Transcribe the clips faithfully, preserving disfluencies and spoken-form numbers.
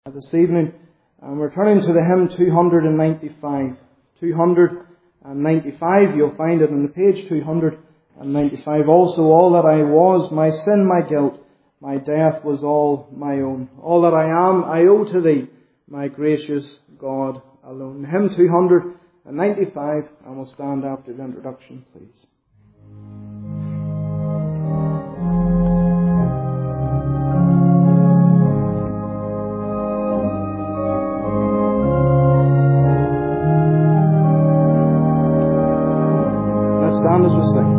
This evening, and we're turning to the hymn two hundred ninety-five. two hundred ninety-five, you'll find it on the page two hundred ninety-five. Also, all that I was, my sin, my guilt, my death was all my own. All that I am, I owe to Thee, my gracious God alone. Hymn two hundred ninety-five, and we'll stand after the introduction, please. Stand as we sing.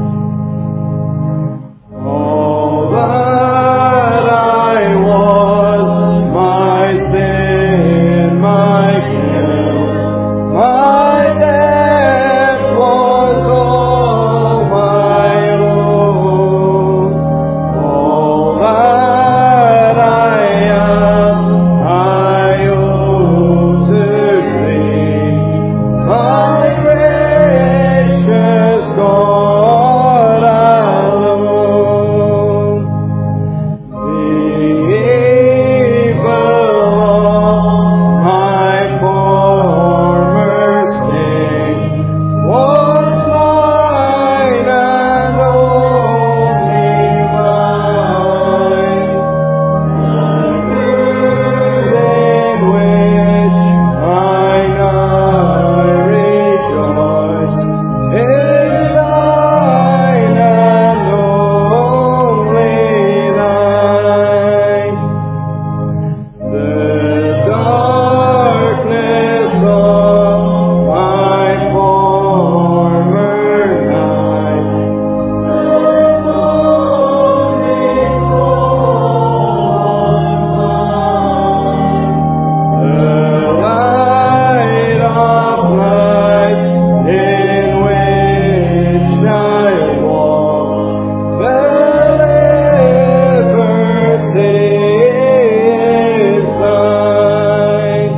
All that I was, my sin, my guilt, my death was all my own. All that I am, I owe to Thee, my gracious God alone. The evil of my former sin was mine and only mine. The good in which I now rejoice is Thine and only Thine. The darkness of my former night, the morning the light of light in which I walk, the liberty is Thine.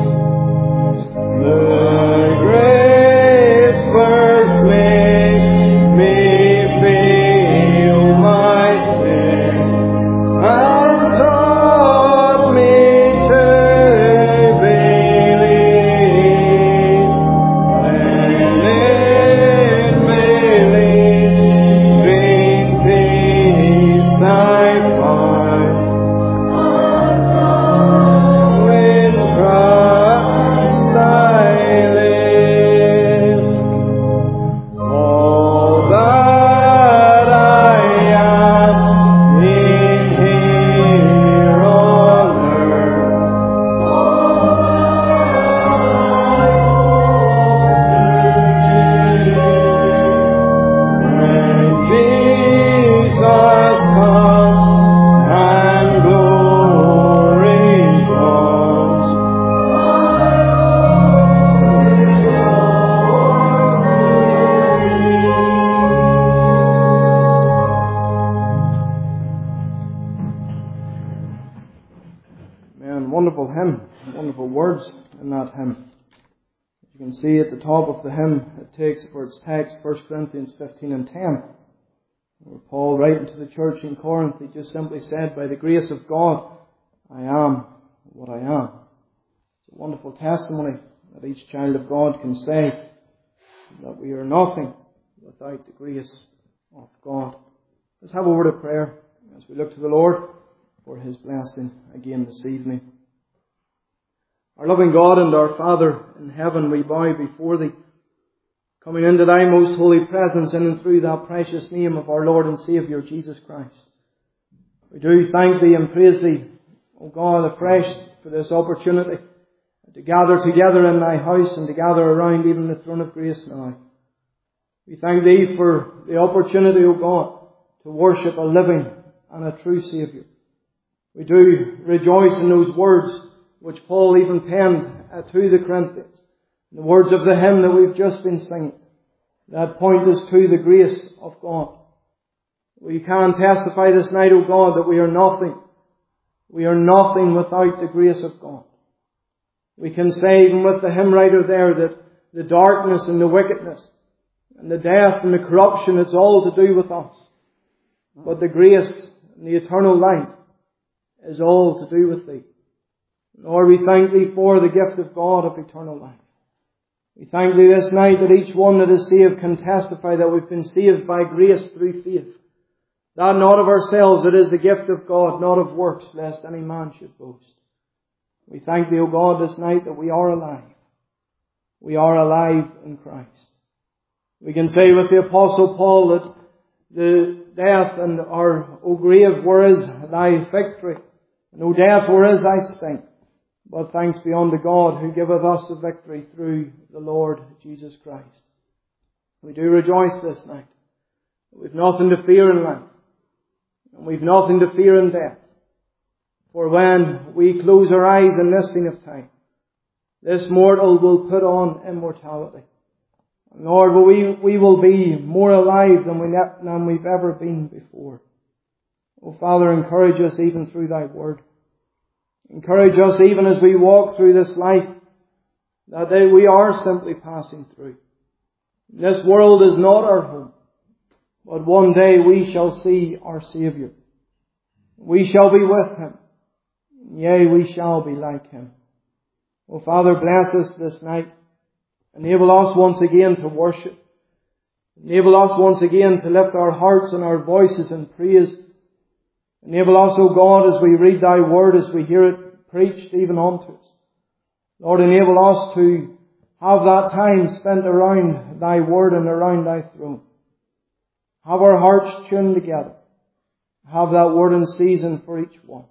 The grace first made me feel my sin, and taught me to believe, and in believing peace I find. With Christ I live. All that I am in here on earth, all when Jesus comes and glory comes, man, wonderful hymn, wonderful words in that hymn. You can see at the top of the hymn, it takes for its text First Corinthians fifteen and ten. Where Paul, writing to the church in Corinth, he just simply said, by the grace of God, I am what I am. It's a wonderful testimony that each child of God can say that we are nothing without the grace of God. Let's have a word of prayer as we look to the Lord for His blessing again this evening. Our loving God and our Father in heaven, we bow before Thee, coming into Thy most holy presence in and through that precious name of our Lord and Saviour Jesus Christ. We do thank Thee and praise Thee, O God, afresh for this opportunity to gather together in Thy house and to gather around even the throne of grace now. We thank Thee for the opportunity, O God, to worship a living and a true Saviour. We do rejoice in those words which Paul even penned to the Corinthians. The words of the hymn that we've just been singing, that point us to the grace of God. We can testify this night, O God, that we are nothing. We are nothing without the grace of God. We can say, even with the hymn writer there, that the darkness and the wickedness and the death and the corruption, it's all to do with us. But the grace and the eternal life is all to do with Thee. Lord, we thank Thee for the gift of God of eternal life. We thank Thee this night that each one that is saved can testify that we've been saved by grace through faith. That not of ourselves, it is the gift of God, not of works, lest any man should boast. We thank Thee, O God, this night that we are alive. We are alive in Christ. We can say with the Apostle Paul that the death and our, O grave, where is Thy victory? And O death, where is Thy sting? But thanks be unto God who giveth us the victory through the Lord Jesus Christ. We do rejoice this night. We've nothing to fear in life. And we've nothing to fear in death. For when we close our eyes in this scene of time, this mortal will put on immortality. And Lord, we, we will be more alive than, we, than we've ever been before. Oh Father, encourage us even through Thy word. Encourage us even as we walk through this life, that day we are simply passing through. This world is not our home, but one day we shall see our Saviour. We shall be with Him. Yea, we shall be like Him. Oh Father, bless us this night. Enable us once again to worship. Enable us once again to lift our hearts and our voices in praise. Enable us, O God, as we read Thy word, as we hear it preached even unto us. Lord, enable us to have that time spent around Thy word and around Thy throne. Have our hearts tuned together. Have that word in season for each one.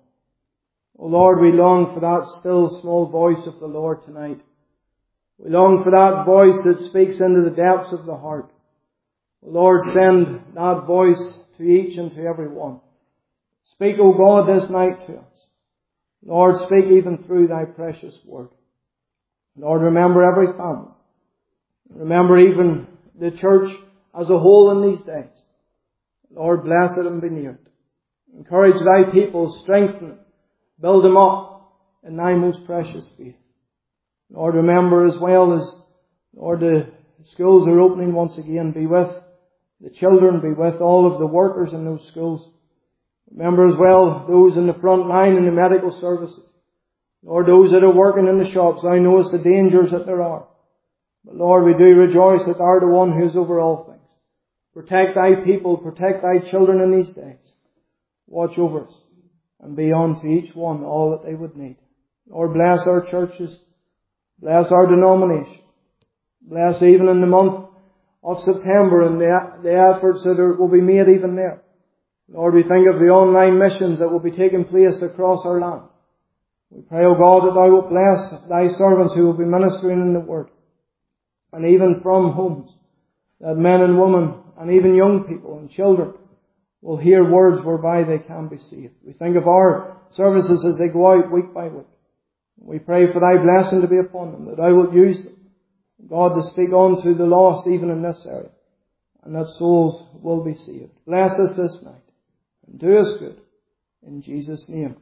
O Lord, we long for that still small voice of the Lord tonight. We long for that voice that speaks into the depths of the heart. O Lord, send that voice to each and to every one. Speak, O God, this night to us. Lord, speak even through Thy precious word. Lord, remember every family. Remember even the church as a whole in these days. Lord, bless it and be near it. Encourage Thy people, strengthen them, build them up in Thy most precious faith. Lord, remember as well as, Lord, the schools are opening once again, be with the children, be with all of the workers in those schools. Remember as well those in the front line in the medical services. Lord, those that are working in the shops. Thou knowest the dangers that there are. But Lord, we do rejoice that Thou art the one who is over all things. Protect Thy people, protect Thy children in these days. Watch over us and be unto each one all that they would need. Lord, bless our churches. Bless our denomination. Bless even in the month of September and the, the efforts that are, will be made even there. Lord, we think of the online missions that will be taking place across our land. We pray, O God, that Thou wilt bless Thy servants who will be ministering in the Word. And even from homes, that men and women and even young people and children will hear words whereby they can be saved. We think of our services as they go out week by week. We pray for Thy blessing to be upon them, that Thou wilt use them, God, to speak unto the lost even in this area, and that souls will be saved. Bless us this night, and do us good. In Jesus' name.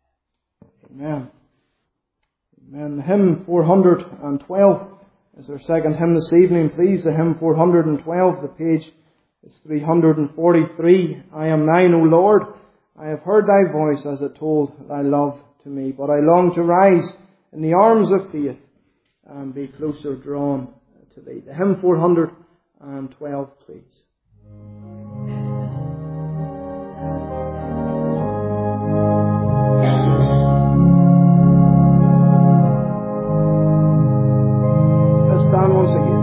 Amen. Amen. Hymn four hundred twelve is our second hymn this evening. Please, the hymn four hundred twelve, the page is three hundred forty-three. I am Thine, O Lord. I have heard Thy voice as it told Thy love to me, but I long to rise in the arms of faith and be closer drawn to Thee. The hymn four hundred twelve, please. Let's stand once again.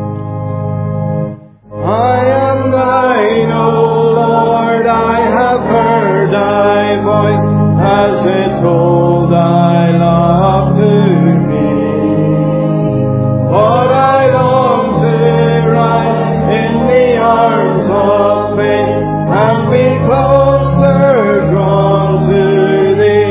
I am Thine, O Lord, I have heard Thy voice as it told Thy love to me. But I long to rise in the arms of faith and be closer drawn to Thee.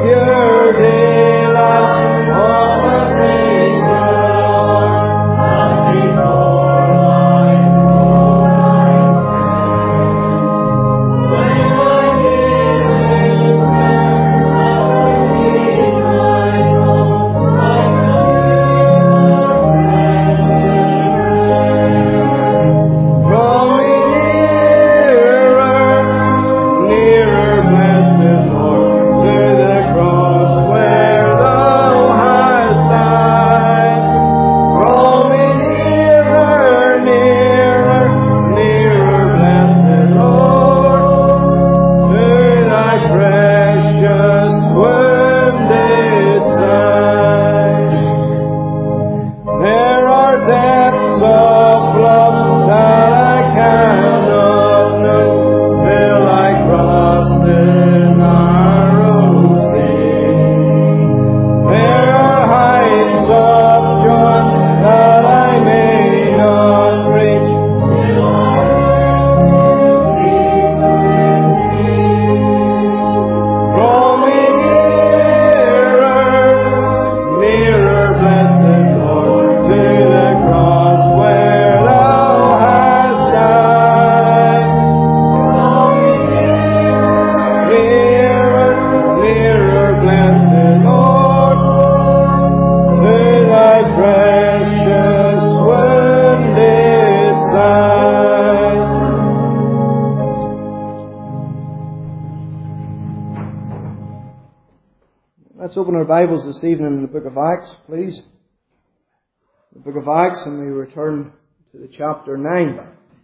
Let's open our Bibles this evening in the book of Acts, please. The book of Acts, and we return to the chapter nine.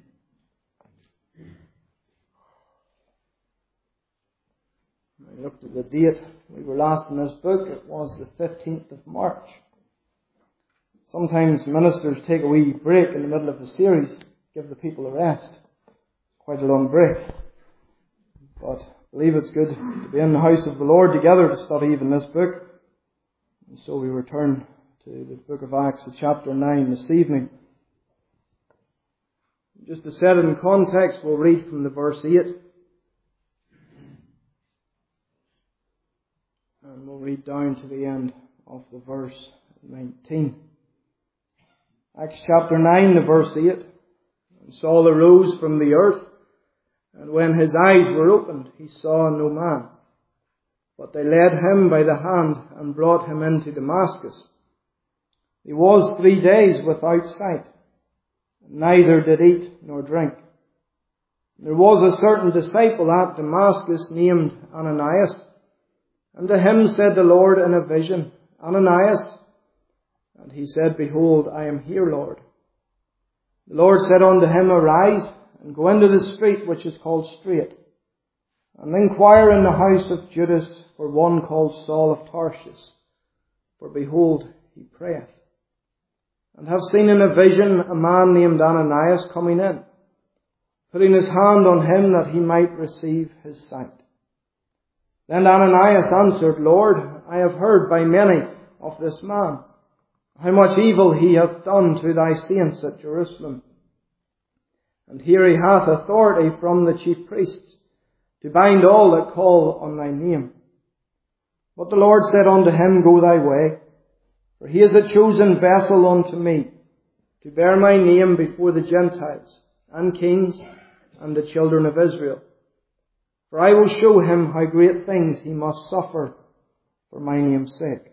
I looked at the date we were last in this book. It was the fifteenth of March. Sometimes ministers take a wee break in the middle of the series, give the people a rest. It's quite a long break. But I believe it's good to be in the house of the Lord together to study even this book. And so we return to the book of Acts, chapter nine this evening. Just to set it in context, we'll read from the verse eight. And we'll read down to the end of the verse nineteen. Acts chapter nine, the verse eight. And Saul arose from the earth, and when his eyes were opened, he saw no man. But they led him by the hand and brought him into Damascus. He was three days without sight, neither did eat nor drink. There was a certain disciple at Damascus named Ananias, and to him said the Lord in a vision, Ananias. And he said, Behold, I am here, Lord. The Lord said unto him, Arise, and go into the street which is called Straight, and inquire in the house of Judas for one called Saul of Tarsus. For behold, he prayeth, and have seen in a vision a man named Ananias coming in, putting his hand on him that he might receive his sight. Then Ananias answered, Lord, I have heard by many of this man, how much evil he hath done to thy saints at Jerusalem. And here he hath authority from the chief priests to bind all that call on thy name. But the Lord said unto him, Go thy way, for he is a chosen vessel unto me, to bear my name before the Gentiles, and kings, and the children of Israel. For I will show him how great things he must suffer for my name's sake.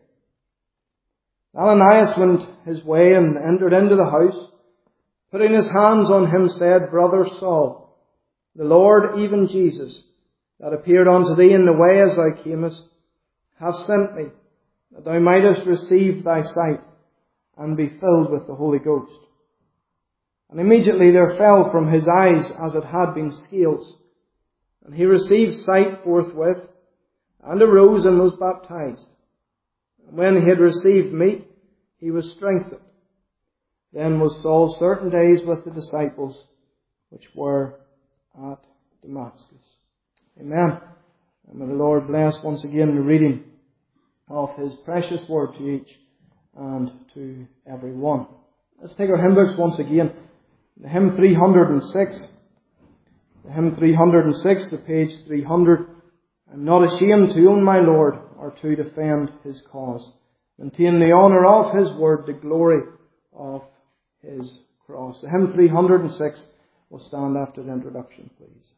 Ananias went his way and entered into the house, putting his hands on him, said, Brother Saul, the Lord, even Jesus, that appeared unto thee in the way as thou camest, hath sent me, that thou mightest receive thy sight, and be filled with the Holy Ghost. And immediately there fell from his eyes as it had been scales, and he received sight forthwith, and arose and was baptized. And when he had received meat, he was strengthened. Then was Saul certain days with the disciples which were at Damascus. Amen. And may the Lord bless once again the reading of His precious word to each and to every one. Let's take our hymn books once again. The hymn three hundred six. The hymn three hundred six, the page three hundred. I'm not ashamed to own my Lord, our or to defend His cause. Maintain the honour of His word, the glory of His cross. The hymn three hundred six will stand after the introduction, please.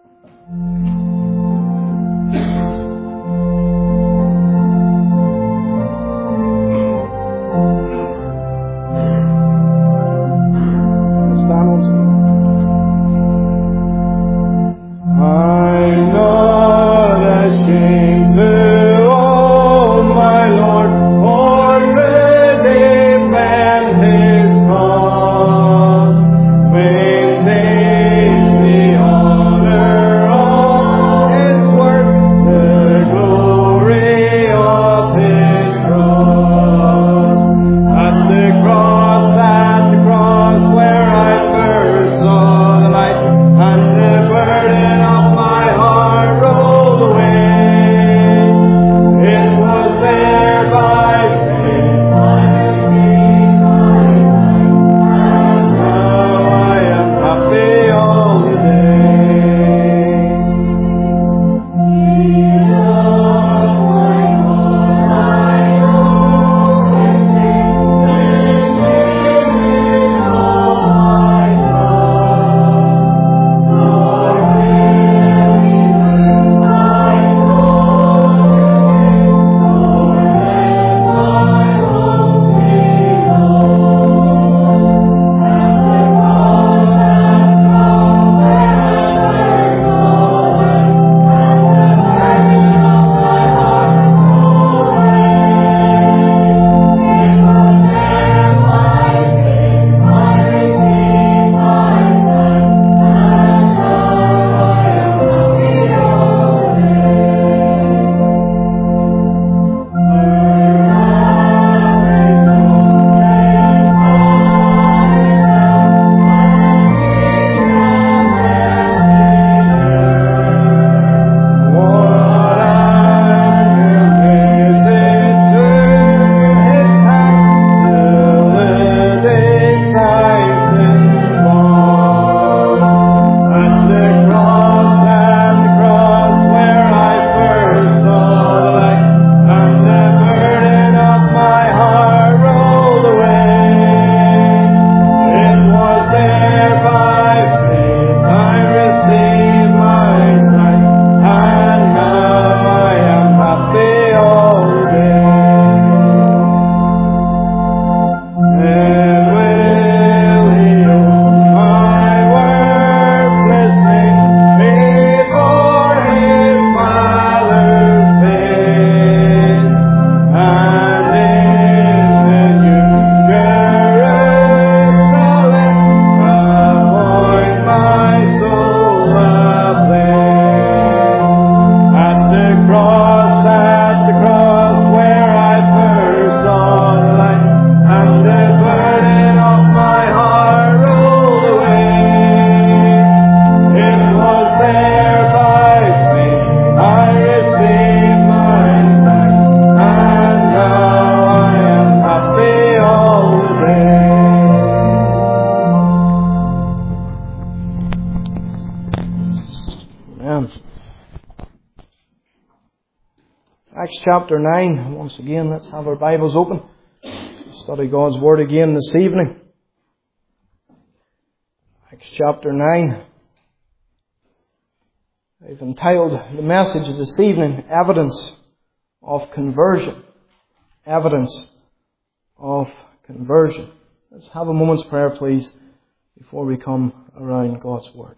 Stand once again. I'm not ashamed to own my Lord, or to defend His cause. Maintain the honour of His word, the glory of His cross. At the cross, at the cross, where I first saw the light, and the burden of my heart rolled away. It was there by faith I received my sight, and now I am happy all the day. Jesus, my God, I know His name, and in Him all my trust. Lord, will He move my soul today? Lord, let my hope be whole. At the cross, at the cross, where I first saw light, and the burden of my heart rolled away. It was there by faith I received my sight, and now I am happy all the day. What I will visit to His tax, till the day sighs involved. At the cross, at the cross, where I first saw the light, and the burden of my heart rolled away. It was there by faith I received my sight, and now I am happy all day. And will He own my worthless name before His Father's face, and in the new Jerusalem appoint my soul a place. At the cross, at the cross, where I first saw the light, and the burden of my heart rolled away. It was there by faith I received my sight, and now I am happy all the day. Amen. Acts chapter nine. Once again, let's have our Bibles open. Study God's Word again this evening. Acts chapter nine. I've entitled the message this evening, Evidence of Conversion. Evidence of Conversion. Let's have a moment's prayer, please, before we come around God's Word.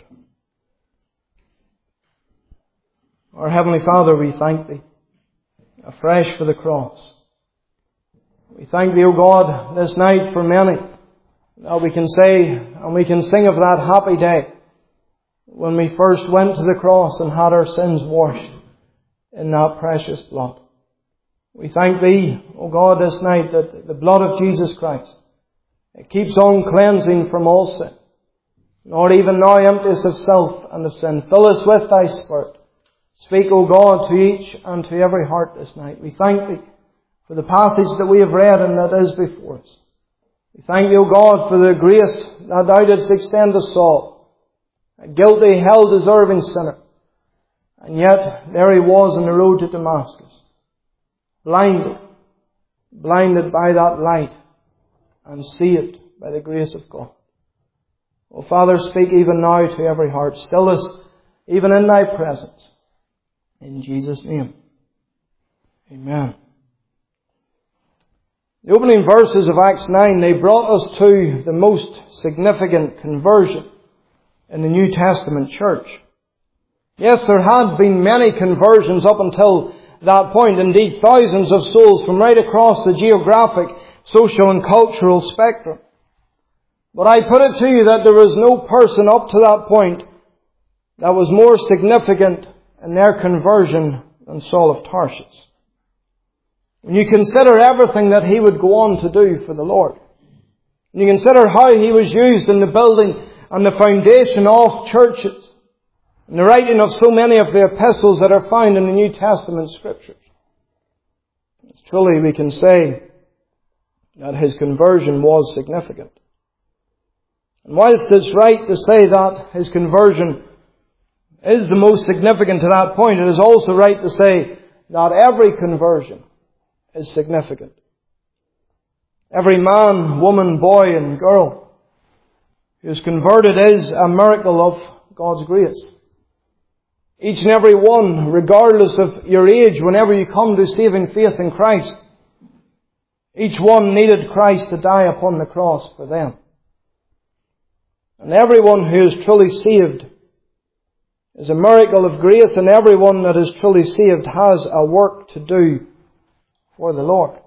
Our Heavenly Father, we thank Thee afresh for the cross. We thank Thee, O God, this night for many that we can say and we can sing of that happy day when we first went to the cross and had our sins washed in that precious blood. We thank Thee, O God, this night that the blood of Jesus Christ, it keeps on cleansing from all sin. Lord, even now empty us of self and of sin. Fill us with Thy Spirit. Speak, O God, to each and to every heart this night. We thank Thee for the passage that we have read and that is before us. We thank Thee, O God, for the grace that Thou didst extend to Saul, a guilty, hell-deserving sinner. And yet, there he was on the road to Damascus. blinded, blinded by that light, and saved by the grace of God. Oh, Father, speak even now to every heart. Still us, even in Thy presence. In Jesus' name. Amen. The opening verses of Acts nine, they brought us to the most significant conversion in the New Testament church. Yes, there had been many conversions up until that point. Indeed, thousands of souls from right across the geographic, social and cultural spectrum. But I put it to you that there was no person up to that point that was more significant in their conversion than Saul of Tarsus. When you consider everything that he would go on to do for the Lord, when you consider how he was used in the building and the foundation of churches, and the writing of so many of the epistles that are found in the New Testament Scriptures, it's truly we can say that his conversion was significant. And whilst it's right to say that his conversion is the most significant to that point, it is also right to say that every conversion is significant. Every man, woman, boy and girl who is converted is a miracle of God's grace. Each and every one, regardless of your age, whenever you come to saving faith in Christ, each one needed Christ to die upon the cross for them. And everyone who is truly saved is a miracle of grace, and everyone that is truly saved has a work to do for the Lord.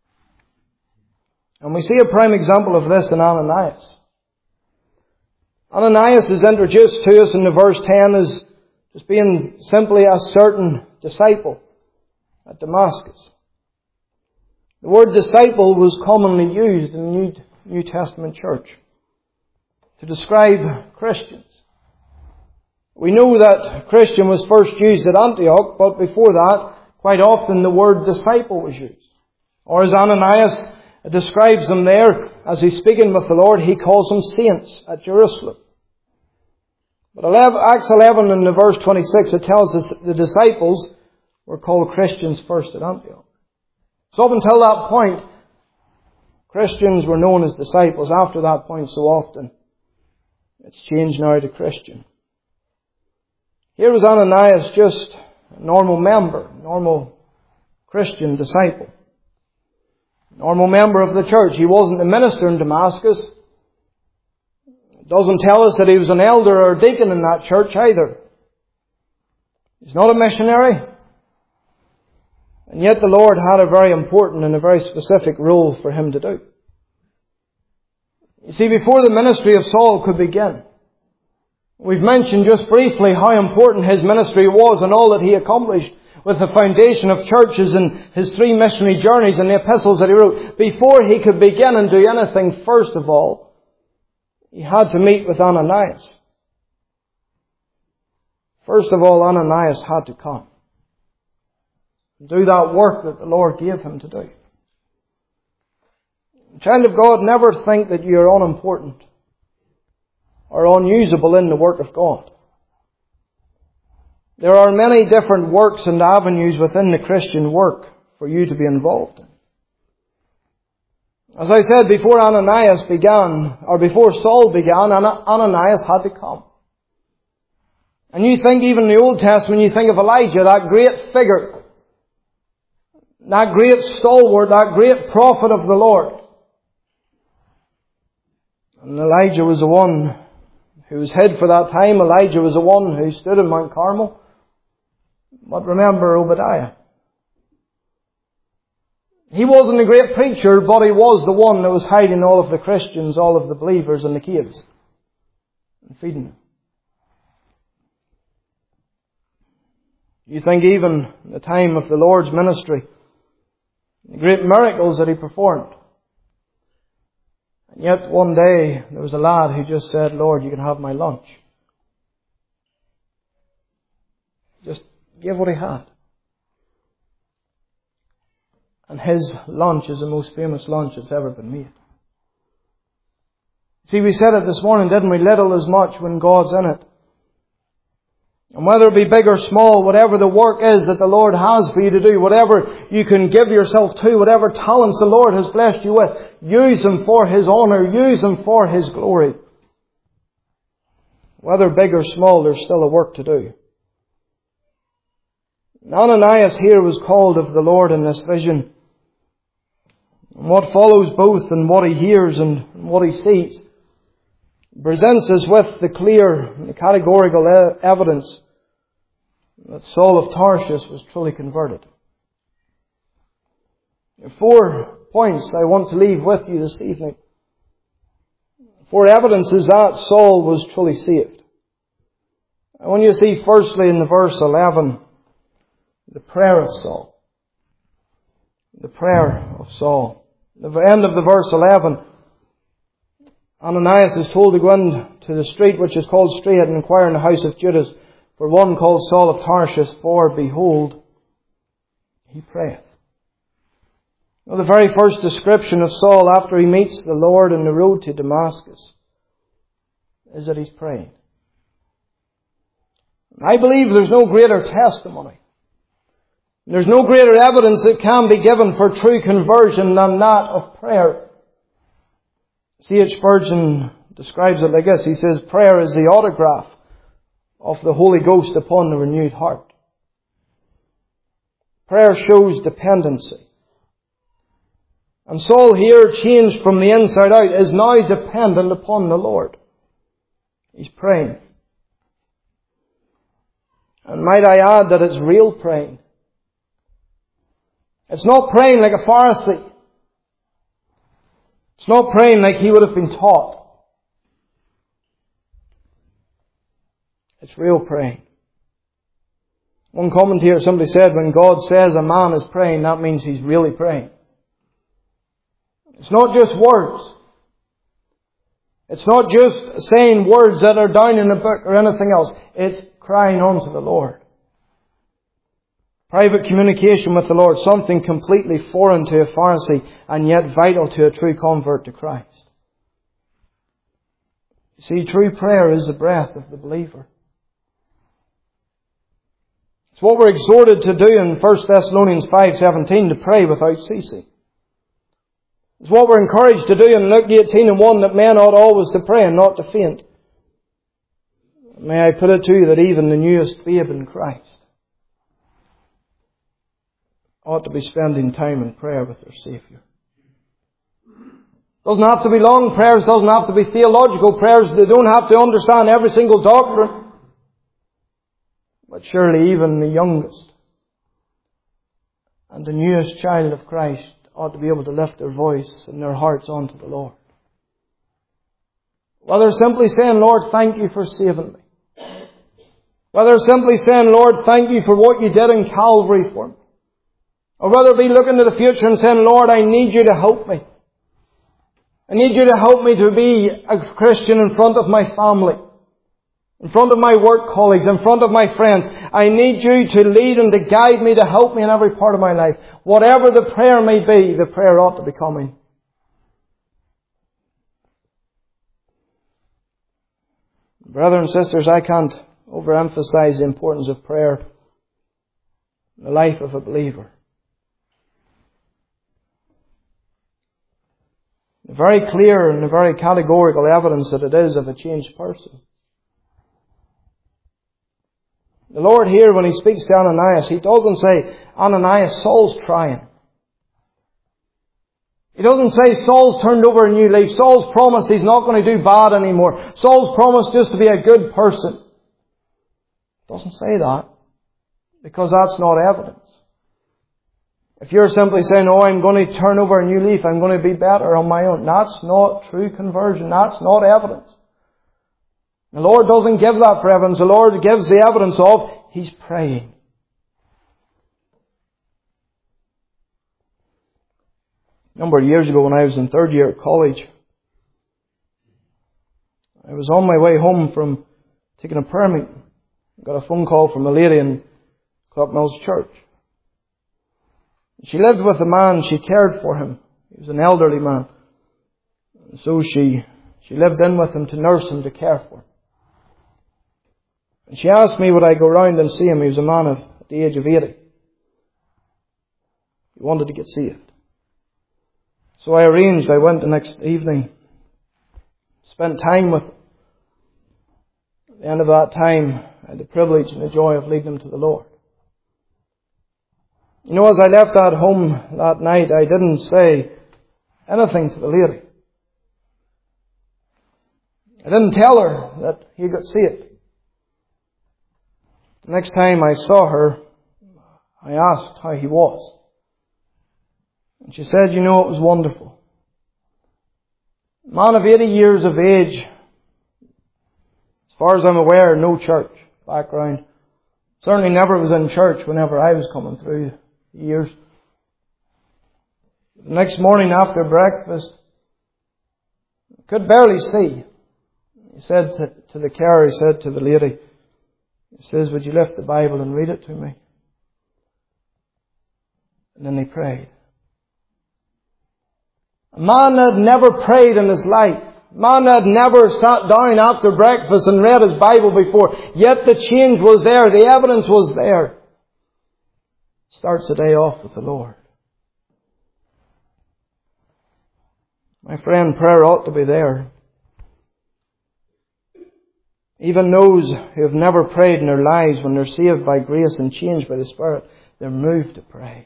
And we see a prime example of this in Ananias. Ananias is introduced to us in the verse ten as just being simply a certain disciple at Damascus. The word disciple was commonly used in the New, New Testament church to describe Christians. We know that Christian was first used at Antioch, but before that, quite often the word disciple was used. Or as Ananias describes them there, as he's speaking with the Lord, he calls them saints at Jerusalem. But Acts eleven in the verse twenty-six, it tells us the disciples were called Christians first at Antioch. So up until that point, Christians were known as disciples. After that point, so often, it's changed now to Christian. Here was Ananias, just a normal member, normal Christian disciple, normal member of the church. He wasn't a minister in Damascus. It doesn't tell us that he was an elder or a deacon in that church either. He's not a missionary. And yet the Lord had a very important and a very specific role for him to do. You see, before the ministry of Saul could begin, we've mentioned just briefly how important his ministry was and all that he accomplished with the foundation of churches and his three missionary journeys and the epistles that he wrote. Before he could begin and do anything, first of all, he had to meet with Ananias. First of all, Ananias had to come and do that work that the Lord gave him to do. Child of God, never think that you are unimportant or unusable in the work of God. There are many different works and avenues within the Christian work for you to be involved in. As I said, before Ananias began, or before Saul began, Ananias had to come. And you think even in the Old Testament, you think of Elijah, that great figure, that great stalwart, that great prophet of the Lord. And Elijah was the one who was hid for that time. Elijah was the one who stood in Mount Carmel. But remember Obadiah. He wasn't a great preacher, but he was the one that was hiding all of the Christians, all of the believers in the caves and feeding them. You think even the time of the Lord's ministry, the great miracles that he performed. And yet one day there was a lad who just said, Lord, you can have my lunch. Just give what he had. And his lunch is the most famous lunch that's ever been made. See, we said it this morning, didn't we? Little is much when God's in it. And whether it be big or small, whatever the work is that the Lord has for you to do, whatever you can give yourself to, whatever talents the Lord has blessed you with, use them for His honour, use them for His glory. Whether big or small, there's still a work to do. Ananias here was called of the Lord in this vision. And what follows both in what he hears and what he sees presents us with the clear and the categorical evidence that Saul of Tarshish was truly converted. Four points I want to leave with you this evening. Four evidences that Saul was truly saved. I want you to see firstly in the verse eleven, the prayer of Saul. The prayer of Saul. At the end of the verse eleven, Ananias is told to go into the street which is called Straight and inquire in the house of Judas for one called Saul of Tarshish, for behold, he prayeth. Now, the very first description of Saul after he meets the Lord on the road to Damascus is that he's praying. I believe there's no greater testimony. There's no greater evidence that can be given for true conversion than that of prayer. C H Spurgeon describes it like this. He says, prayer is the autograph of the Holy Ghost upon the renewed heart. Prayer shows dependency. And Saul here, changed from the inside out, is now dependent upon the Lord. He's praying. And might I add that it's real praying. It's not praying like a Pharisee. It's not praying like he would have been taught. It's real praying. One commentator simply said, when God says a man is praying, that means he's really praying. It's not just words. It's not just saying words that are down in a book or anything else. It's crying unto the Lord. Private communication with the Lord, something completely foreign to a Pharisee and yet vital to a true convert to Christ. See, true prayer is the breath of the believer. It's what we're exhorted to do in First Thessalonians five seventeen, to pray without ceasing. It's what we're encouraged to do in Luke eighteen and one, that men ought always to pray and not to faint. May I put it to you that even the newest babe in Christ ought to be spending time in prayer with their Saviour. Doesn't have to be long prayers, doesn't have to be theological prayers, they don't have to understand every single doctrine. But surely even the youngest and the newest child of Christ ought to be able to lift their voice and their hearts unto the Lord. Whether simply saying, Lord, thank you for saving me. Whether simply saying, Lord, thank you for what you did in Calvary for me. Or whether it be looking to the future and saying, Lord, I need you to help me. I need you to help me to be a Christian in front of my family, in front of my work colleagues, in front of my friends. I need you to lead and to guide me, to help me in every part of my life. Whatever the prayer may be, the prayer ought to be coming. Brothers and sisters, I can't overemphasize the importance of prayer in the life of a believer. The very clear and the very categorical evidence that it is of a changed person. The Lord here, when He speaks to Ananias, He doesn't say, Ananias, Saul's trying. He doesn't say Saul's turned over a new leaf. Saul's promised he's not going to do bad anymore. Saul's promised just to be a good person. It doesn't say that, because that's not evidence. If you're simply saying, oh, I'm going to turn over a new leaf, I'm going to be better on my own, that's not true conversion. That's not evidence. The Lord doesn't give that for evidence. The Lord gives the evidence of He's praying. A number of years ago when I was in third year at college, I was on my way home from taking a prayer meeting. I got a phone call from a lady in Clockmills Church. She lived with a man, she cared for him. He was an elderly man. And so she, she lived in with him to nurse him, to care for him. And she asked me would I go round and see him. He was a man of at the age of eighty. He wanted to get saved. So I arranged, I went the next evening, spent time with him. At the end of that time, I had the privilege and the joy of leading him to the Lord. You know, as I left that home that night, I didn't say anything to the lady. I didn't tell her that he got saved. The next time I saw her, I asked how he was. And she said, you know, it was wonderful. Man of eighty years of age, as far as I'm aware, no church background. Certainly never was in church whenever I was coming through the years. The next morning after breakfast, could barely see. He said to, to the carer, he said to the lady, he says, would you lift the Bible and read it to me? And then he prayed. A man that had never prayed in his life. A man that had never sat down after breakfast and read his Bible before. Yet the change was there. The evidence was there. Starts the day off with the Lord. My friend, prayer ought to be there. Even those who have never prayed in their lives, when they're saved by grace and changed by the Spirit, they're moved to pray.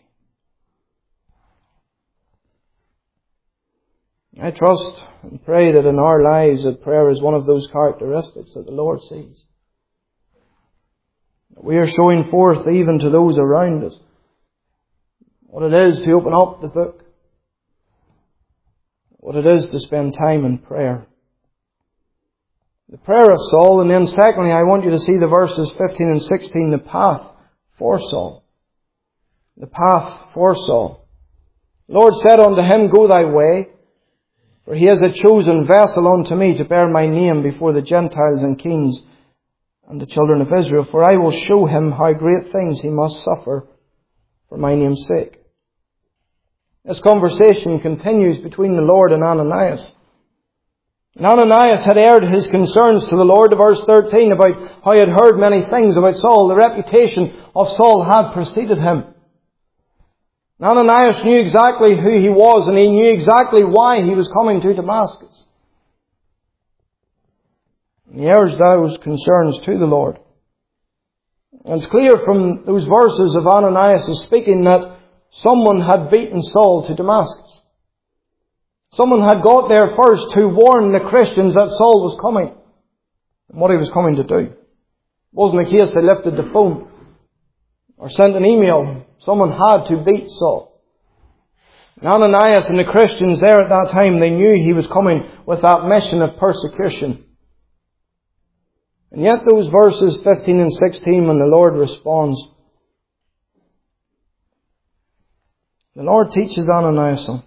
I trust and pray that in our lives that prayer is one of those characteristics that the Lord sees. That we are showing forth even to those around us what it is to open up the book. What it is to spend time in prayer. The prayer of Saul, and then secondly, I want you to see the verses fifteen and sixteen, the path for Saul. The path for Saul. The Lord said unto him, go thy way, for he is a chosen vessel unto me to bear my name before the Gentiles and kings and the children of Israel. For I will show him how great things he must suffer for my name's sake. This conversation continues between the Lord and Ananias. And Ananias had aired his concerns to the Lord, verse thirteen, about how he had heard many things about Saul. The reputation of Saul had preceded him. And Ananias knew exactly who he was, and he knew exactly why he was coming to Damascus. And he airs those concerns to the Lord. And it's clear from those verses of Ananias speaking that someone had beaten Saul to Damascus. Someone had got there first to warn the Christians that Saul was coming and what he was coming to do. It wasn't a case they lifted the phone or sent an email. Someone had to beat Saul. And Ananias and the Christians there at that time, they knew he was coming with that mission of persecution. And yet those verses fifteen and sixteen, when the Lord responds, the Lord teaches Ananias something.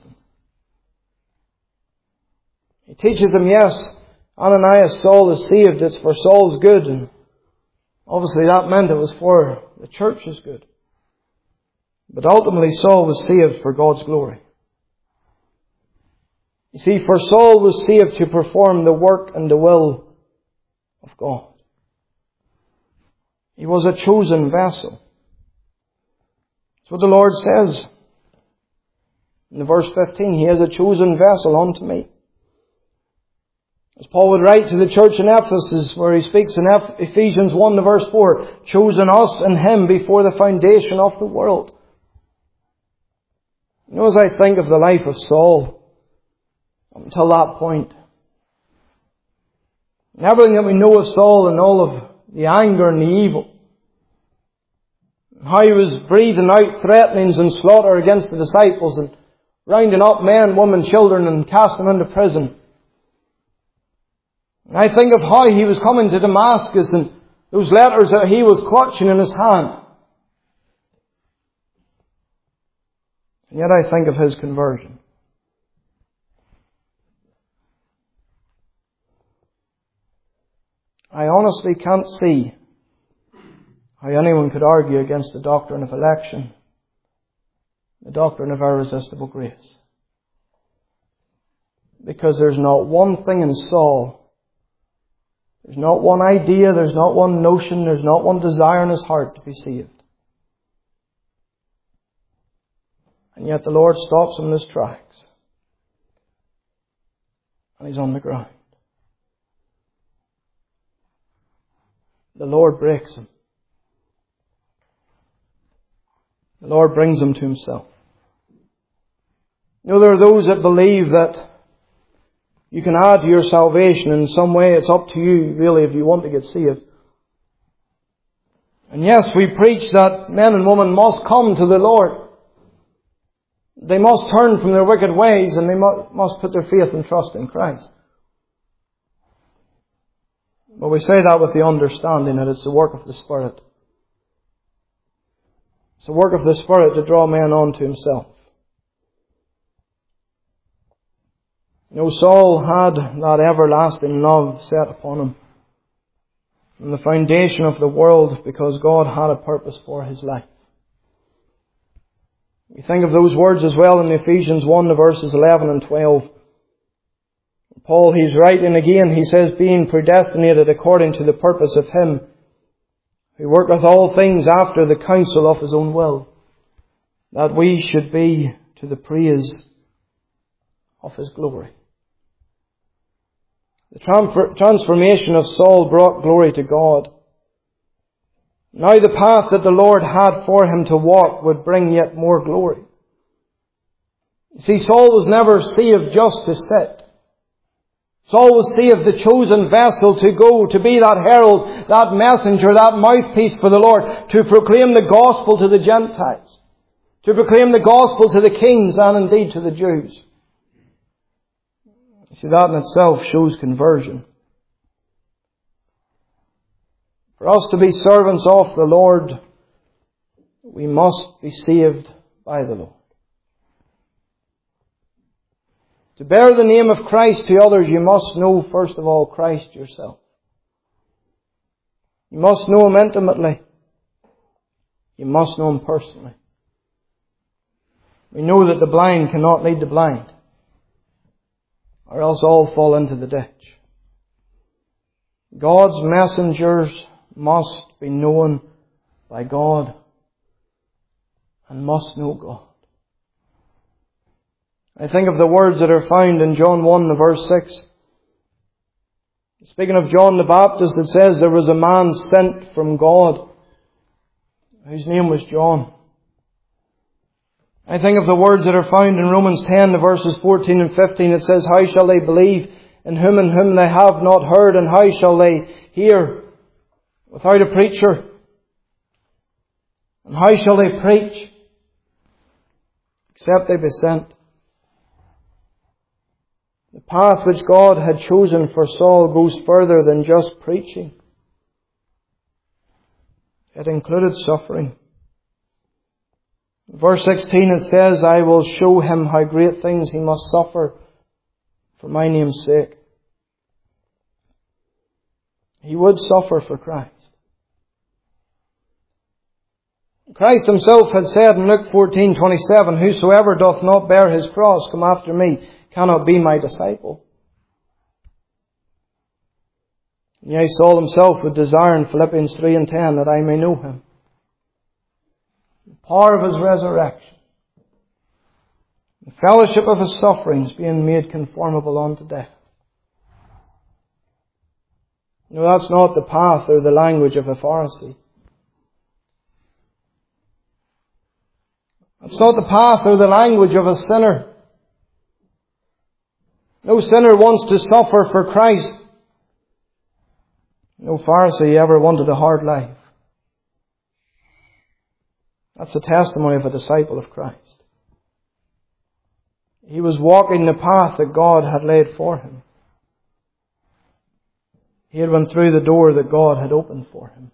He teaches him, yes, Ananias, Saul is saved. It's for Saul's good. And obviously that meant it was for the church's good. But ultimately Saul was saved for God's glory. You see, for Saul was saved to perform the work and the will of God. He was a chosen vessel. That's what the Lord says. In verse fifteen, he is a chosen vessel unto me. As Paul would write to the church in Ephesus, where he speaks in Ephesians one to verse four, chosen us in him before the foundation of the world. You know, as I think of the life of Saul, up until that point, and everything that we know of Saul and all of the anger and the evil, and how he was breathing out threatenings and slaughter against the disciples and rounding up men, women, children and casting them into prison. And I think of how he was coming to Damascus and those letters that he was clutching in his hand. And yet I think of his conversion. I honestly can't see how anyone could argue against the doctrine of election, the doctrine of irresistible grace. Because there's not one thing in Saul There's not one idea, there's not one notion, there's not one desire in his heart to be saved. And yet the Lord stops him in his tracks. And he's on the ground. The Lord breaks him. The Lord brings him to himself. You know, there are those that believe that you can add to your salvation in some way. It's up to you, really, if you want to get saved. And yes, we preach that men and women must come to the Lord. They must turn from their wicked ways and they must put their faith and trust in Christ. But we say that with the understanding that it's the work of the Spirit. It's the work of the Spirit to draw men on to himself. You know, Saul had that everlasting love set upon him from the foundation of the world because God had a purpose for his life. We think of those words as well in Ephesians one, verses eleven and twelve. Paul, he's writing again, he says, being predestinated according to the purpose of him who worketh all things after the counsel of his own will, that we should be to the praise of his glory. The transfer- transformation of Saul brought glory to God. Now the path that the Lord had for him to walk would bring yet more glory. You see, Saul was never saved just to sit. Saul was saved, the chosen vessel to go, to be that herald, that messenger, that mouthpiece for the Lord, to proclaim the gospel to the Gentiles, to proclaim the gospel to the kings and indeed to the Jews. You see, that in itself shows conversion. For us to be servants of the Lord, we must be saved by the Lord. To bear the name of Christ to others, you must know, first of all, Christ yourself. You must know Him intimately. You must know Him personally. We know that the blind cannot lead the blind, or else all fall into the ditch. God's messengers must be known by God and must know God. I think of the words that are found in John one, verse six. Speaking of John the Baptist, it says there was a man sent from God whose name was John. I think of the words that are found in Romans ten, verses fourteen and fifteen. It says, how shall they believe in whom and whom they have not heard? And how shall they hear without a preacher? And how shall they preach except they be sent? The path which God had chosen for Saul goes further than just preaching. It included suffering. In verse sixteen it says, I will show him how great things he must suffer for my name's sake. He would suffer for Christ. Christ himself had said in Luke fourteen twenty-seven, whosoever doth not bear his cross come after me cannot be my disciple. And yea, Saul himself would desire in Philippians three and ten that I may know him. The power of his resurrection. The fellowship of his sufferings, being made conformable unto death. No, that's not the path or the language of a Pharisee. That's not the path or the language of a sinner. No sinner wants to suffer for Christ. No Pharisee ever wanted a hard life. That's the testimony of a disciple of Christ. He was walking the path that God had laid for him. He had went through the door that God had opened for him.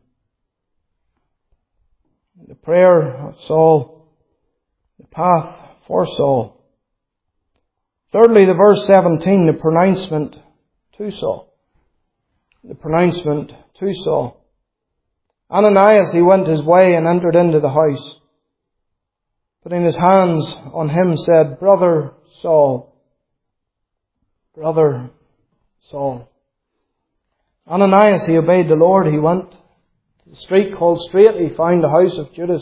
The prayer of Saul, the path for Saul. Thirdly, the verse seventeen, the pronouncement to Saul. The pronouncement to Saul. Ananias, he went his way and entered into the house. Putting his hands on him, said, Brother Saul, Brother Saul. Ananias, he obeyed the Lord. He went to the street called Straight. He found the house of Judas.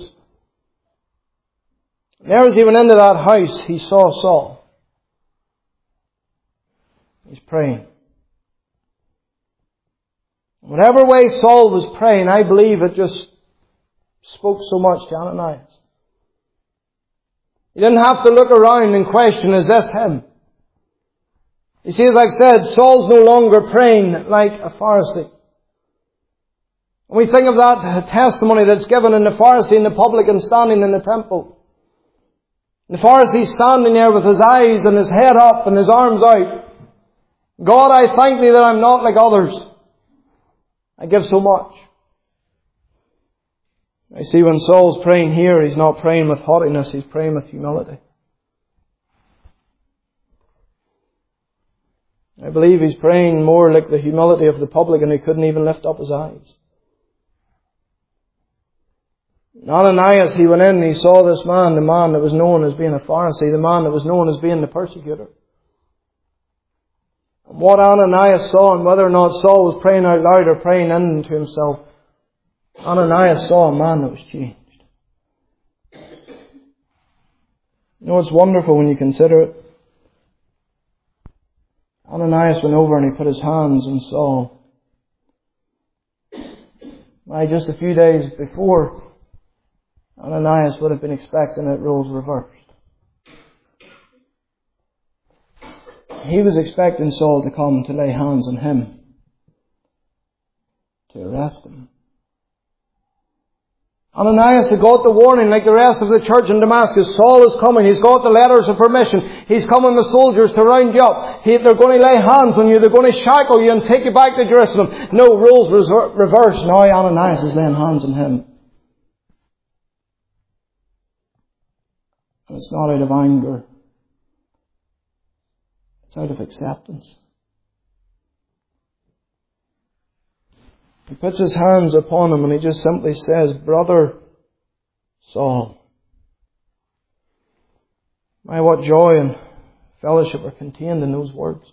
And there as he went into that house, he saw Saul. He's praying. Whatever way Saul was praying, I believe it just spoke so much to Ananias. He didn't have to look around and question, is this him? You see, as I've said, Saul's no longer praying like a Pharisee. When we think of that testimony that's given in the Pharisee and the publican standing in the temple. The Pharisee standing there with his eyes and his head up and his arms out. God, I thank Thee that I'm not like others. I give so much. I see when Saul's praying here, he's not praying with haughtiness, he's praying with humility. I believe he's praying more like the humility of the publican who couldn't even lift up his eyes. Ananias, he went in and he saw this man, the man that was known as being a Pharisee, the man that was known as being the persecutor. And what Ananias saw, and whether or not Saul was praying out loud or praying into himself, Ananias saw a man that was changed. You know, it's wonderful when you consider it. Ananias went over and he put his hands on Saul. Why, just a few days before, Ananias would have been expecting it roles reversed. He was expecting Saul to come to lay hands on him, to arrest him. Ananias had got the warning like the rest of the church in Damascus. Saul is coming. He's got the letters of permission. He's coming with soldiers to round you up. He, they're going to lay hands on you. They're going to shackle you and take you back to Jerusalem. No, roles reversed. Now Ananias is laying hands on him. And it's not out of anger. It's out of acceptance. He puts his hands upon him and he just simply says, Brother Saul. My, what joy and fellowship are contained in those words.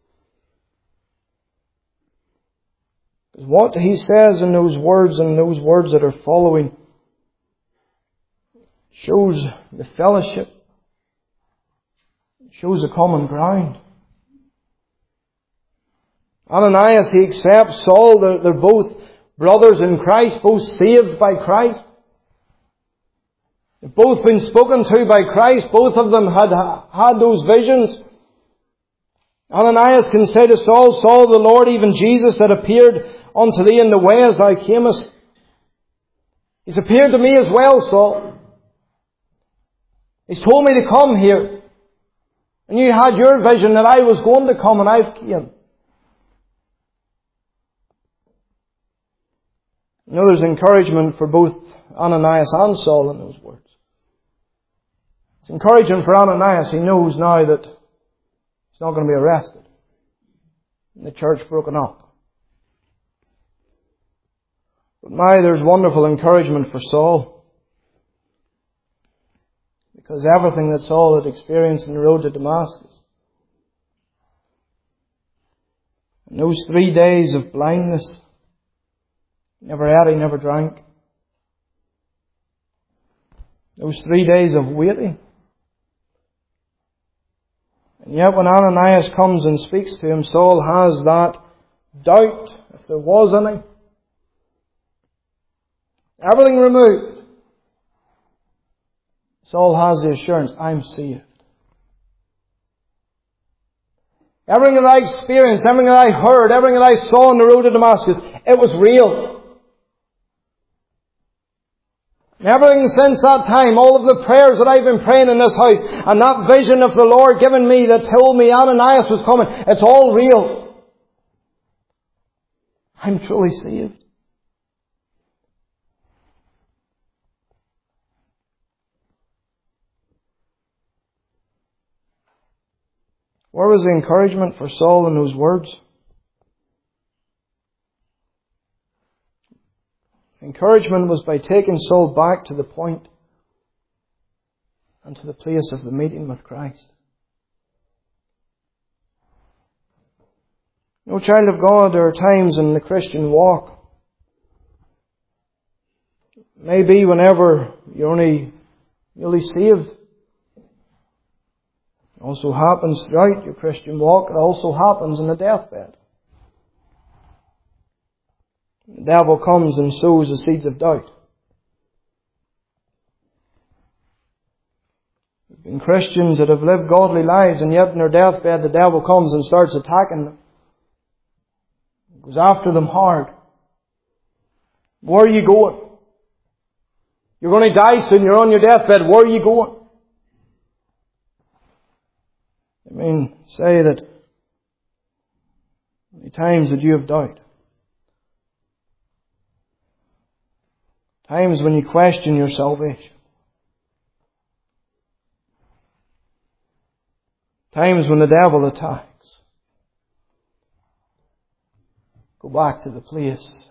Because what he says in those words and those words that are following shows the fellowship, shows the common ground. Ananias, he accepts Saul. They're, they're both brothers in Christ, both saved by Christ. They've both been spoken to by Christ. Both of them had had those visions. Ananias can say to Saul, Saul, the Lord, even Jesus, that appeared unto thee in the way as thou camest. He's appeared to me as well, Saul. He's told me to come here. And you had your vision that I was going to come and I've came. You know, there's encouragement for both Ananias and Saul in those words. It's encouraging for Ananias. He knows now that he's not going to be arrested. And the church broken up. But my, there's wonderful encouragement for Saul. Because everything that Saul had experienced on the road to Damascus, and those three days of blindness, never ate, he never drank. Those three days of waiting. And yet when Ananias comes and speaks to him, Saul has that doubt, if there was any. Everything removed. Saul has the assurance, I'm saved. Everything that I experienced, everything that I heard, everything that I saw on the road to Damascus, it was real. And everything since that time, all of the prayers that I've been praying in this house, and that vision of the Lord given me that told me Ananias was coming, it's all real. I'm truly saved. Where was the encouragement for Saul in those words? Encouragement was by taking Saul back to the point and to the place of the meeting with Christ. You know, child of God, there are times in the Christian walk, maybe whenever you're only newly saved. It also happens throughout your Christian walk. It also happens in the deathbed. The devil comes and sows the seeds of doubt. There have been Christians that have lived godly lives, and yet in their deathbed the devil comes and starts attacking them. He goes after them hard. Where are you going? You're going to die soon. You're on your deathbed. Where are you going? I mean, say that many times that you have doubt. Times when you question your salvation. Times when the devil attacks. Go back to the place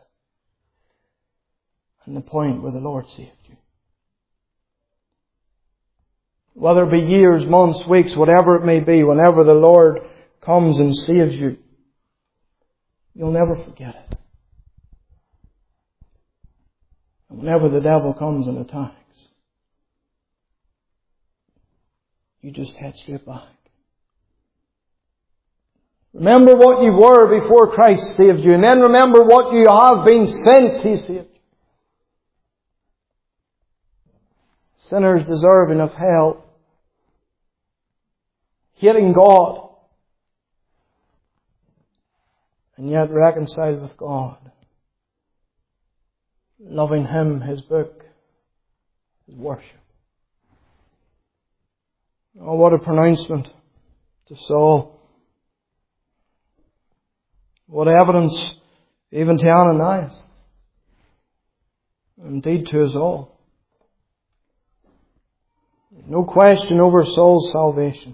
and the point where the Lord saved you. Whether it be years, months, weeks, whatever it may be, whenever the Lord comes and saves you, you'll never forget it. And whenever the devil comes and attacks, you just head straight back. Remember what you were before Christ saved you, and then remember what you have been since He saved you. Sinners deserving of hell, hating God, and yet reconciled with God, loving Him, His book, His worship. Oh, what a pronouncement to Saul. What evidence even to Ananias. Indeed to us all. No question over Saul's salvation.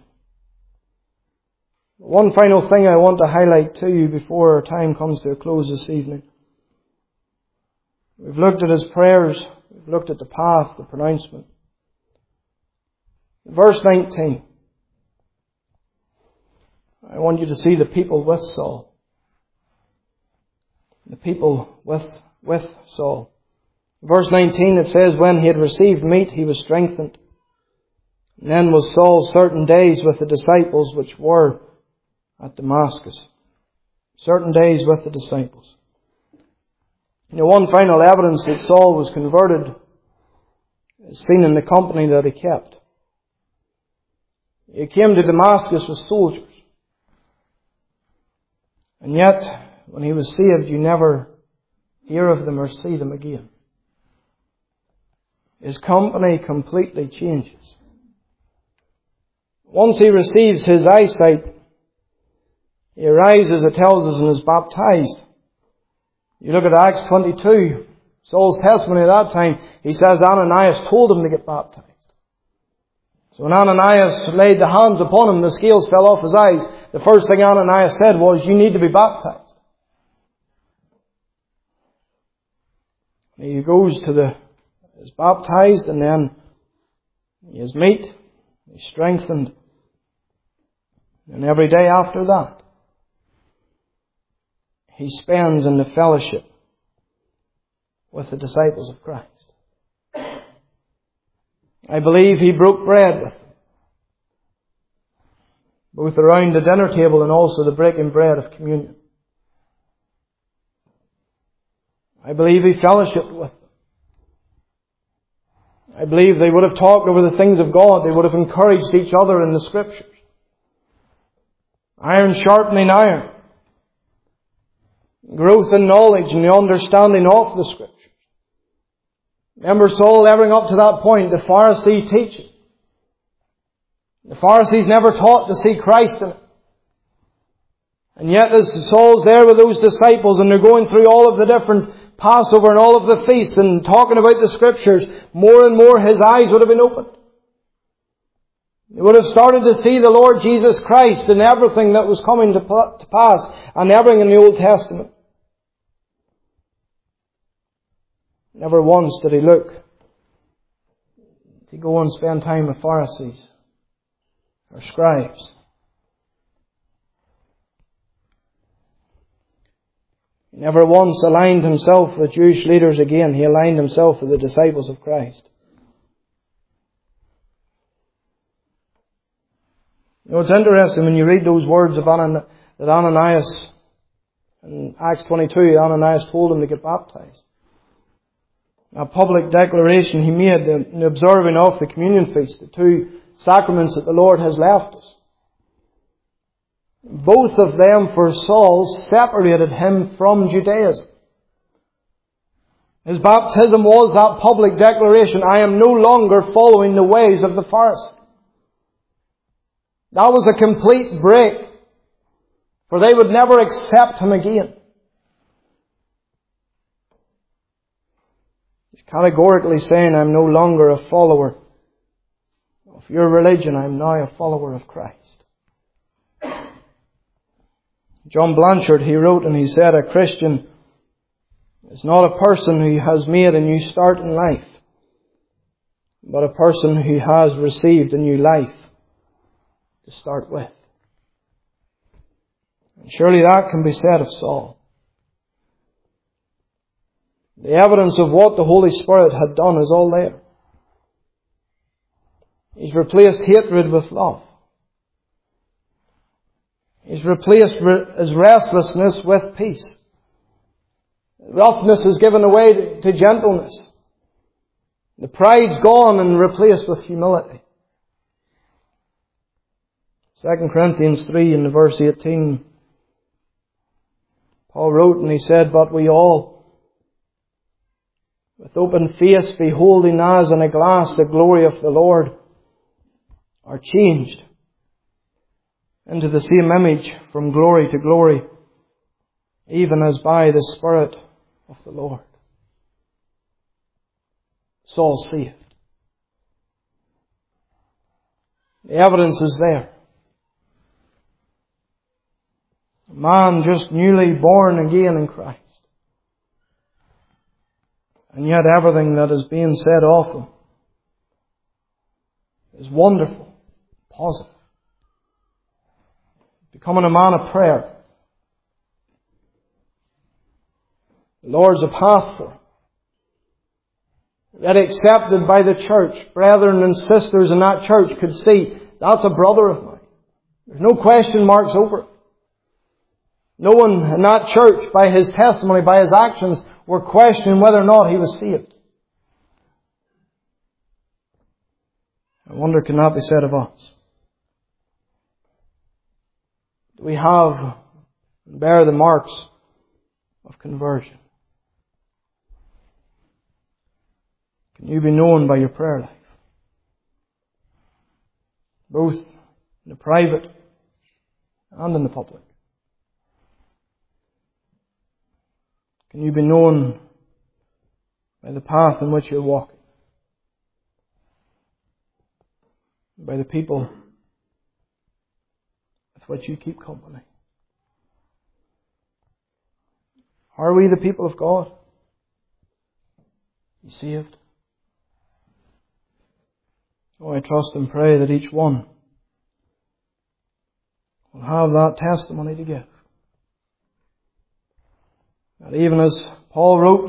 One final thing I want to highlight to you before our time comes to a close this evening. We've looked at his prayers. We've looked at the path, the pronouncement. Verse nineteen. I want you to see the people with Saul. The people with, with Saul. Verse nineteen, it says, when he had received meat, he was strengthened. And then was Saul certain days with the disciples which were at Damascus. Certain days with the disciples. You know, one final evidence that Saul was converted is seen in the company that he kept. He came to Damascus with soldiers. And yet, when he was saved, you never hear of them or see them again. His company completely changes. Once he receives his eyesight, he arises, it tells us, and is baptized. You look at Acts twenty-two, Saul's testimony at that time, he says Ananias told him to get baptized. So when Ananias laid the hands upon him, the scales fell off his eyes. The first thing Ananias said was, you need to be baptized. He goes to the, is baptized, and then he is meat, he's strengthened. And every day after that, he spends in the fellowship with the disciples of Christ. I believe he broke bread with them, both around the dinner table and also the breaking bread of communion. I believe he fellowshiped with them. I believe they would have talked over the things of God. They would have encouraged each other in the Scriptures. Iron sharpening iron. Growth in knowledge and the understanding of the Scriptures. Remember Saul, everything up to that point, the Pharisee teaching. The Pharisees never taught to see Christ in it. And yet as Saul's there with those disciples and they're going through all of the different Passover and all of the feasts and talking about the Scriptures, more and more his eyes would have been opened. He would have started to see the Lord Jesus Christ in everything that was coming to pass and everything in the Old Testament. Never once did he look to go and spend time with Pharisees or scribes. He never once aligned himself with Jewish leaders again. He aligned himself with the disciples of Christ. You know, it's interesting when you read those words of Anan- that Ananias, in Acts twenty-two, Ananias told him to get baptized. A public declaration he made in the observing of the communion feast, the two sacraments that the Lord has left us. Both of them for Saul separated him from Judaism. His baptism was that public declaration, I am no longer following the ways of the Pharisee. That was a complete break, for they would never accept him again. He's categorically saying, I'm no longer a follower of your religion, I'm now a follower of Christ. John Blanchard, he wrote and he said, a Christian is not a person who has made a new start in life, but a person who has received a new life to start with. And surely that can be said of Saul. The evidence of what the Holy Spirit had done is all there. He's replaced hatred with love. He's replaced his restlessness with peace. Roughness is given away to gentleness. The pride's gone and replaced with humility. Second Corinthians three in verse eighteen, Paul wrote and he said, but we all, with open face, beholding as in a glass the glory of the Lord, are changed into the same image from glory to glory, even as by the Spirit of the Lord. Saul saved. The evidence is there. A man just newly born again in Christ. And yet everything that is being said of him is wonderful, positive. Becoming a man of prayer. The Lord's a path for him. That accepted by the church. Brethren and sisters in that church could see, that's a brother of mine. There's no question marks over it. No one in that church, by his testimony, by his actions, were questioning whether or not he was saved. I wonder, can that be said of us? Do we have and bear the marks of conversion? Can you be known by your prayer life? Both in the private and in the public. Can you be known by the path in which you're walking? By the people with which you keep company? Are we the people of God? You saved? Oh, I trust and pray that each one will have that testimony to give. That even as Paul wrote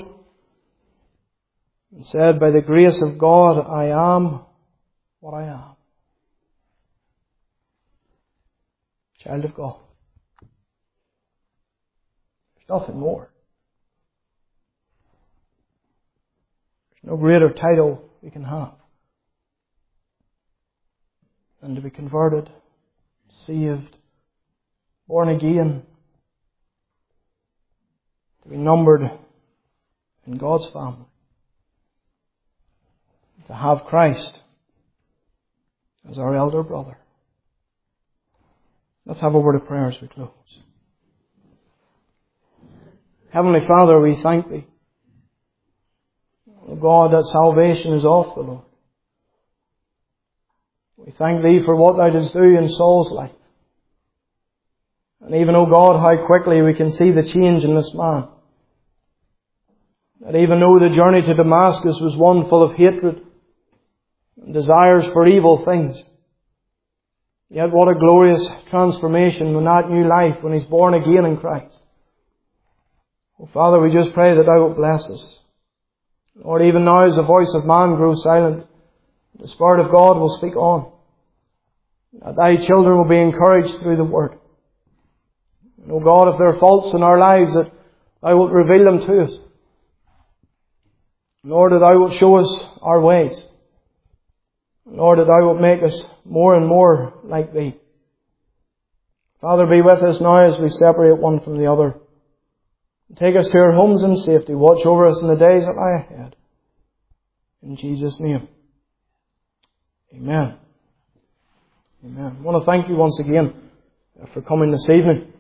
and said, by the grace of God, I am what I am. Child of God. There's nothing more. There's no greater title we can have than to be converted, saved, born again, to be numbered in God's family, to have Christ as our elder brother. Let's have a word of prayer as we close. Heavenly Father, we thank Thee, O God, that salvation is of the Lord. We thank Thee for what Thou didst do in Saul's life. And even, O God, how quickly we can see the change in this man. That even though the journey to Damascus was one full of hatred and desires for evil things, yet what a glorious transformation in that new life when he's born again in Christ. Oh, Father, we just pray that Thou wilt bless us. Lord, even now as the voice of man grows silent, the Spirit of God will speak on. That Thy children will be encouraged through the Word. And, oh God, if there are faults in our lives, that Thou wilt reveal them to us. Lord, that Thou wilt show us our ways. Lord, that Thou wilt make us more and more like Thee. Father, be with us now as we separate one from the other. Take us to our homes in safety. Watch over us in the days that lie ahead. In Jesus' name. Amen. Amen. I want to thank you once again for coming this evening.